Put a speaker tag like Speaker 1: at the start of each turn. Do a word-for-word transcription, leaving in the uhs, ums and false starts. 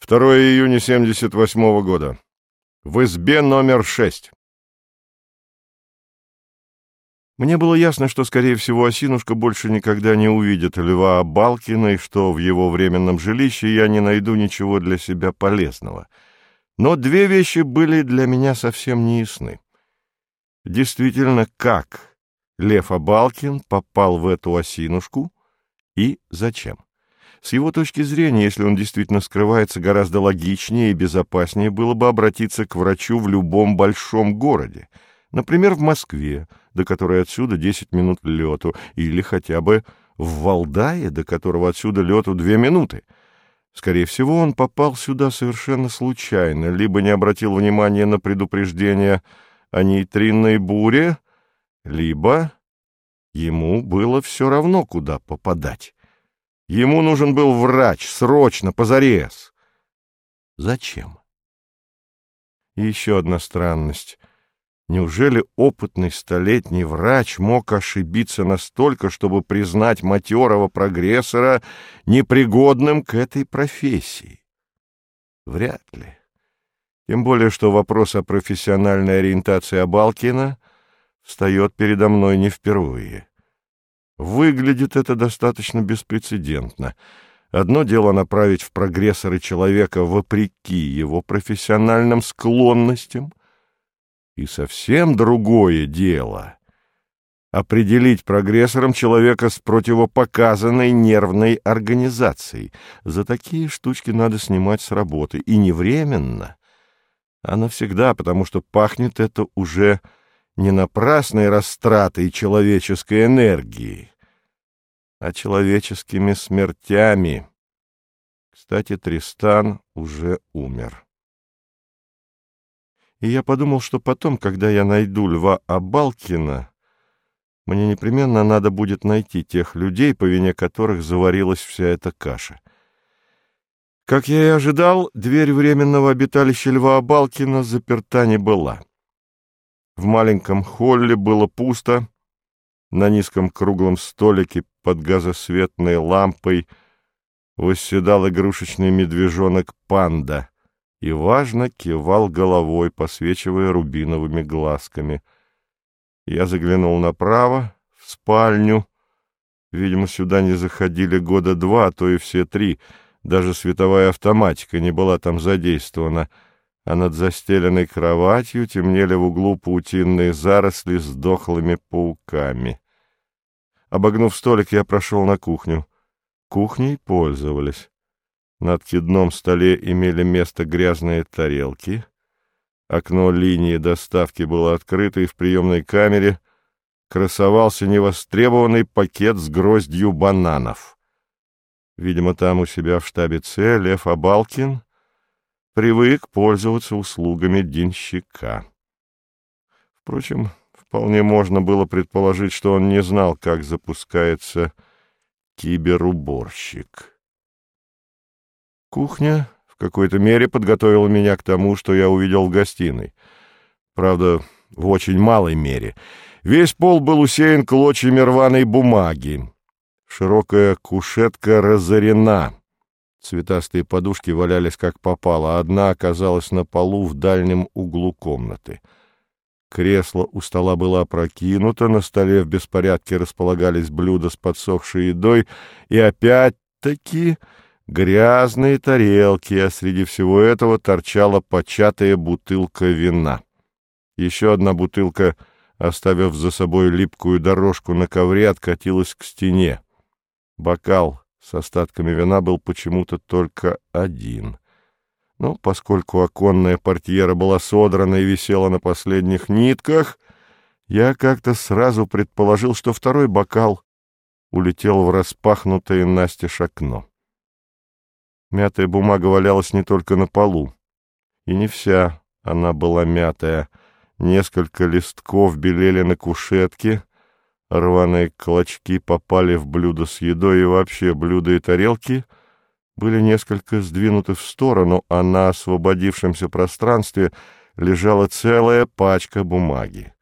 Speaker 1: второго июня семьдесят восьмого года. В избе номер шесть. Мне было ясно, что, скорее всего, Осинушка больше никогда не увидит Льва Абалкина, и что в его временном жилище я не найду ничего для себя полезного. Но две вещи были для меня совсем не ясны. Действительно, как Лев Абалкин попал в эту Осинушку и зачем? С его точки зрения, если он действительно скрывается, гораздо логичнее и безопаснее было бы обратиться к врачу в любом большом городе, например, в Москве, до которой отсюда десять минут лету, или хотя бы в Валдае, до которого отсюда лету две минуты. Скорее всего, он попал сюда совершенно случайно, либо не обратил внимания на предупреждение о нейтринной буре, либо ему было все равно, куда попадать. Ему нужен был врач, срочно, позарез. Зачем? И еще одна странность. Неужели опытный столетний врач мог ошибиться настолько, чтобы признать матерого прогрессора непригодным к этой профессии? Вряд ли. Тем более, что вопрос о профессиональной ориентации Абалкина встает передо мной не впервые. Выглядит это достаточно беспрецедентно. Одно дело направить в прогрессоры человека вопреки его профессиональным склонностям, и совсем другое дело — определить прогрессором человека с противопоказанной нервной организацией. За такие штучки надо снимать с работы, и не временно, а навсегда, потому что пахнет это уже не напрасной растратой человеческой энергии, а человеческими смертями. Кстати, Тристан уже умер. И я подумал, что потом, когда я найду Льва Абалкина, мне непременно надо будет найти тех людей, по вине которых заварилась вся эта каша. Как я и ожидал, дверь временного обиталища Льва Абалкина заперта не была. В маленьком холле было пусто. На низком круглом столике под газосветной лампой восседал игрушечный медвежонок Панда и важно кивал головой, посвечивая рубиновыми глазками. Я заглянул направо, в спальню. Видимо, сюда не заходили года два, а то и все три. Даже световая автоматика не была там задействована, а над застеленной кроватью темнели в углу паутинные заросли с дохлыми пауками. Обогнув столик, я прошел на кухню. Кухней пользовались. На откидном столе имели место грязные тарелки. Окно линии доставки было открыто, и в приемной камере красовался невостребованный пакет с гроздью бананов. Видимо, там у себя в штабе С Лев Абалкин привык пользоваться услугами денщика. Впрочем, вполне можно было предположить, что он не знал, как запускается киберуборщик. Кухня в какой-то мере подготовила меня к тому, что я увидел в гостиной. Правда, в очень малой мере. Весь пол был усеян клочьями рваной бумаги. Широкая кушетка разорена. Цветастые подушки валялись как попало, а одна оказалась на полу в дальнем углу комнаты. Кресло у стола было опрокинуто, на столе в беспорядке располагались блюда с подсохшей едой, и опять-таки грязные тарелки, а среди всего этого торчала початая бутылка вина. Еще одна бутылка, оставив за собой липкую дорожку на ковре, откатилась к стене. Бокал с остатками вина был почему-то только один. Но поскольку оконная портьера была содрана и висела на последних нитках, я как-то сразу предположил, что второй бокал улетел в распахнутое настежь окно. Мятая бумага валялась не только на полу. И не вся она была мятая. Несколько листков белели на кушетке, рваные клочки попали в блюдо с едой, и вообще блюда и тарелки были несколько сдвинуты в сторону, а на освободившемся пространстве лежала целая пачка бумаги.